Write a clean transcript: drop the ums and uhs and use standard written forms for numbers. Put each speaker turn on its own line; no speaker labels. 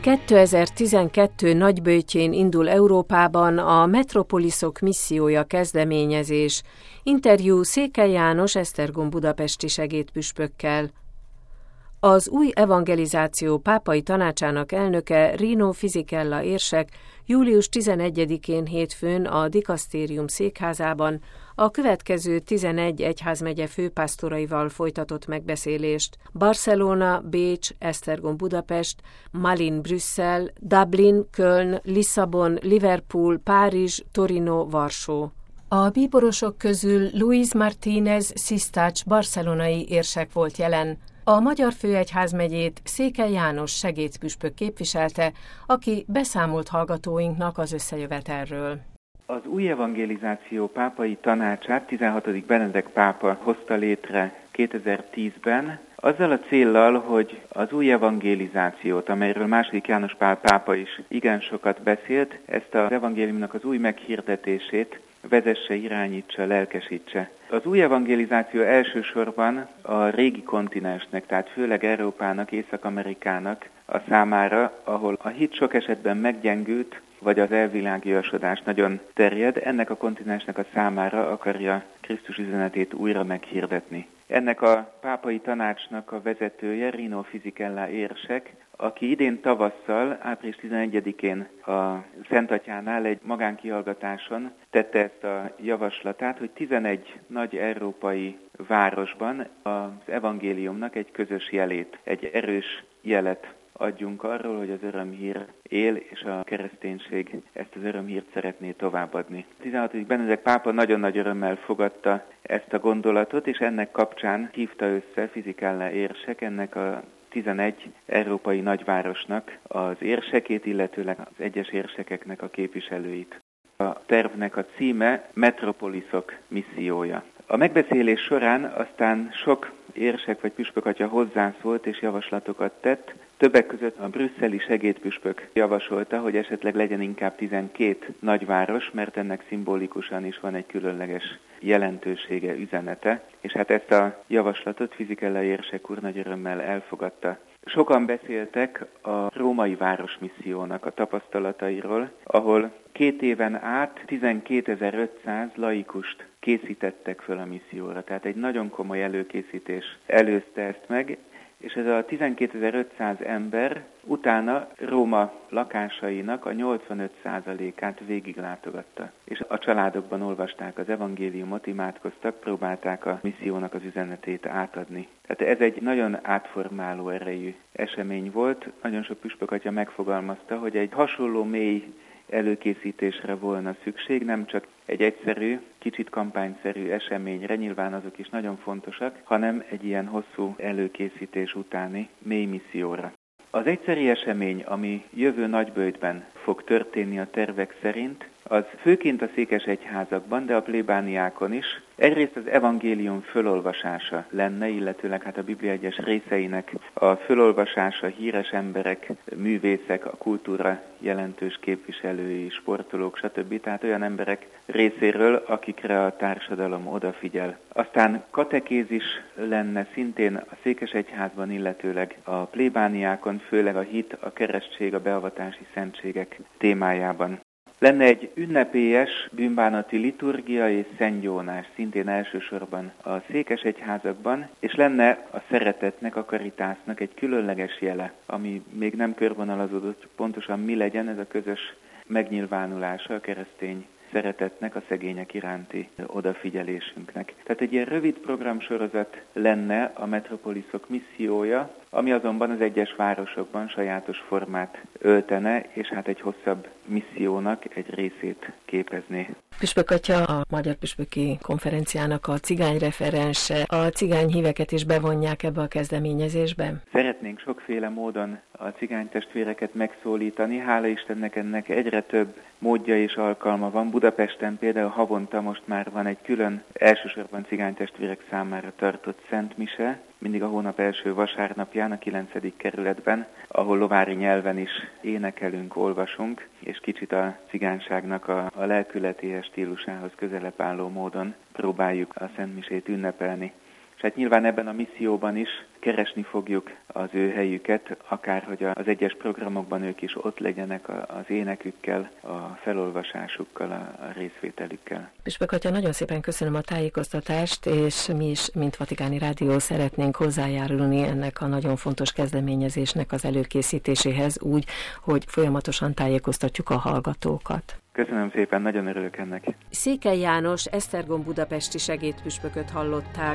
2012 nagyböjtjén indul Európában a Metropoliszok missziója kezdeményezés. Interjú Székely János Esztergom budapesti segédpüspökkel. Az új evangelizáció pápai tanácsának elnöke Rino Fisichella érsek július 11-én hétfőn a dikasztérium székházában a következő 11 egyházmegye főpásztoraival folytatott megbeszélést Barcelona, Bécs, Esztergom Budapest, Malin Brüsszel, Dublin, Köln, Lisszabon, Liverpool, Párizs, Torino, Varsó. A bíborosok közül Luis Martínez Szisztács barcelonai érsek volt jelen. A Magyar Főegyházmegyét Székely János segédpüspök képviselte, aki beszámolt hallgatóinknak az összejövetelről.
Az új evangelizáció pápai tanácsát 16. Benedek pápa hozta létre 2010-ben, azzal a céllal, hogy az új evangelizációt, amelyről II. János Pál pápa is igen sokat beszélt, ezt az evangéliumnak az új meghirdetését vezesse, irányítsa, lelkesítse. Az új evangelizáció elsősorban a régi kontinensnek, tehát főleg Európának, Észak-Amerikának a számára, ahol a hit sok esetben meggyengült, vagy az elvilágiasodás nagyon terjed, ennek a kontinensnek a számára akarja Krisztus üzenetét újra meghirdetni. Ennek a pápai tanácsnak a vezetője Rino Fisichella érsek, aki idén tavasszal, április 11-én a Szent Atyánál egy magánkihallgatáson tette ezt a javaslatát, hogy 11 nagy európai városban az evangéliumnak egy közös jelét, egy erős jelet adjunk arról, hogy az örömhír él, és a kereszténység ezt az örömhírt szeretné továbbadni. 16. Benedek pápa nagyon nagy örömmel fogadta ezt a gondolatot, és ennek kapcsán hívta össze Fisichella érsek ennek a 11 európai nagyvárosnak az érsekét, illetőleg az egyes érsekeknek a képviselőit. A tervnek a címe Metropoliszok missziója. A megbeszélés során aztán sok érsek vagy püspökatya hozzászólt és javaslatokat tett. Többek között a brüsszeli segédpüspök javasolta, hogy esetleg legyen inkább 12 nagyváros, mert ennek szimbolikusan is van egy különleges jelentősége, üzenete, és hát ezt a javaslatot Fisichella érsek úr nagy örömmel elfogadta. Sokan beszéltek a római városmissziónak a tapasztalatairól, ahol 2 éven át 12.500 laikust készítettek föl a misszióra. Tehát egy nagyon komoly előkészítés előzte ezt meg, és ez a 12.500 ember utána Róma lakásainak a 85%-át végiglátogatta. És a családokban olvasták az evangéliumot, imádkoztak, próbálták a missziónak az üzenetét átadni. Tehát ez egy nagyon átformáló erejű esemény volt. Nagyon sok püspökatya megfogalmazta, hogy egy hasonló mély előkészítésre volna szükség, nem csak egy egyszerű, kicsit kampányszerű eseményre, nyilván azok is nagyon fontosak, hanem egy ilyen hosszú előkészítés utáni mély misszióra. Az egyszeri esemény, ami jövő nagyböjtben fog történni a tervek szerint, az főként a székesegyházakban, de a plébániákon is egyrészt az evangélium fölolvasása lenne, illetőleg hát a Biblia egyes részeinek a fölolvasása, híres emberek, művészek, a kultúra jelentős képviselői, sportolók, stb. Tehát olyan emberek részéről, akikre a társadalom odafigyel. Aztán katekézis lenne szintén a székesegyházban, illetőleg a plébániákon, főleg a hit, a keresztség, a beavatási szentségek témájában. Lenne egy ünnepélyes bűnbánati liturgia és szentgyónás, szintén elsősorban a székesegyházakban, és lenne a szeretetnek, a karitásznak egy különleges jele, ami még nem körvonalazódott, pontosan mi legyen ez a közös megnyilvánulása a keresztény szeretetnek, a szegények iránti odafigyelésünknek. Tehát egy ilyen rövid programsorozat lenne a Metropoliszok missziója, ami azonban az egyes városokban sajátos formát öltene, és hát egy hosszabb missziónak egy részét képezné.
Püspökatya a Magyar Püspöki Konferenciának a cigány referense. A cigány híveket is bevonják ebbe a kezdeményezésbe?
Szeretnénk sokféle módon a cigány testvéreket megszólítani. Hála Istennek ennek egyre több módja és alkalma van. Budapesten például havonta most már van egy külön, elsősorban cigány testvérek számára tartott szentmise, mindig a hónap első vasárnapján a 9. kerületben, ahol lovári nyelven is énekelünk, olvasunk, és kicsit a cigányságnak a lelkületéhez, stílusához közelebb álló módon próbáljuk a szentmisét ünnepelni. és hát nyilván ebben a misszióban is keresni fogjuk az ő helyüket, akár hogy az egyes programokban ők is ott legyenek az énekükkel, a felolvasásukkal, a részvételükkel.
Püspök atya, nagyon szépen köszönöm a tájékoztatást, és mi is, mint Vatikáni Rádió szeretnénk hozzájárulni ennek a nagyon fontos kezdeményezésnek az előkészítéséhez úgy, hogy folyamatosan tájékoztatjuk a hallgatókat.
Köszönöm szépen, nagyon örülök ennek.
Székely János esztergom budapesti segédpüspököt hallották.